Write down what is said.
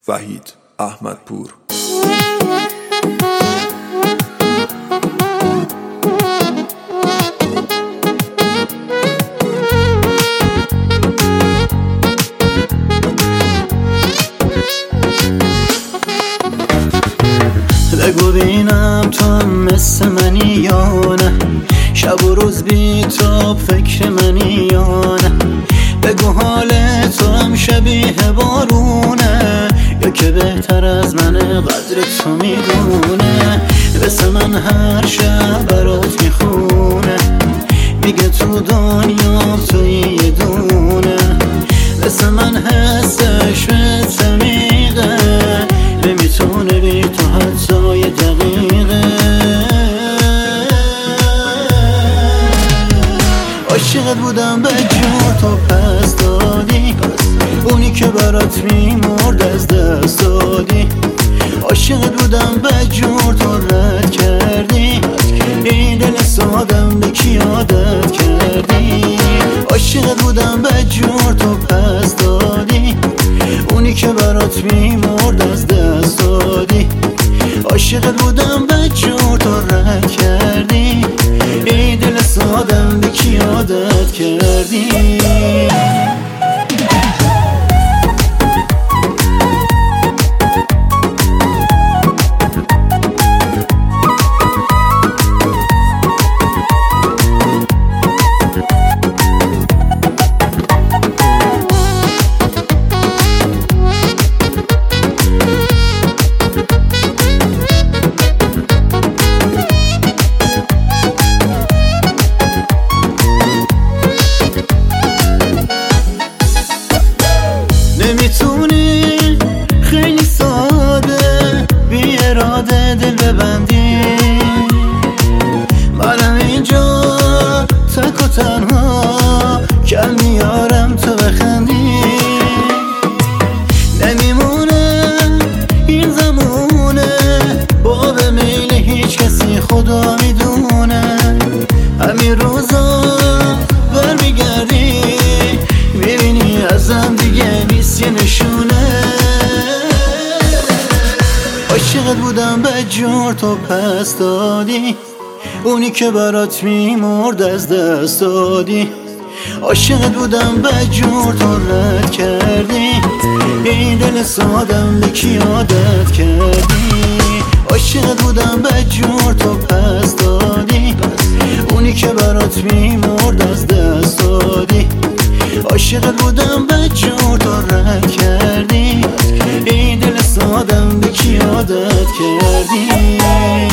وحید احمدپور. بگو بینم تو هم مثل منی یا نه، شب و روز بی تو فکر منی یا نه. بگو حال تو هم شبیه بارونه یا که بهتر از منه قدر تو میدونه. مثل من هر شب برات میخونه، میگه تو دنیا توی یه دونه. مثل من حسش به تمیقه، نمیتونه بی تو حتی یه دقیقه. عاشقت بودم به جور تو پس دادی، اونی که برات میمرد از دست دادی. عاشقت بودم به جور تو رد کردی، این دل سادم به کی عادت کردی. عاشقت بودم به جور تو پس دادی، اونی که برات میمرد از دست دادی. عاشقت بودم به جور تو رد کردی، این دل سادم به کی عادت کردی. نمیتونی خیلی ساده بی اراده دل ببندی، منم اینجا تک و تنها کل میارم تو بخندی. نمیمونه این زمونه باب میل هیچ کسی خدا میدونه. همین روزا برمیگردی میبینی ازم دیگه نیست یه نشونه. عاشقت بودم به جور تو پس دادی، اونی که برات میمرد از دست دادی. عاشقت بودم به جور تو رد کردی، این دل سادم به کی عادت کردی. عاشقت بودم به جور تو پس دادی، اونی که برات میمرد از دست دادی. عاشقت بودم به جور تو رد کردی، این دل سادم به کی عادت کردی.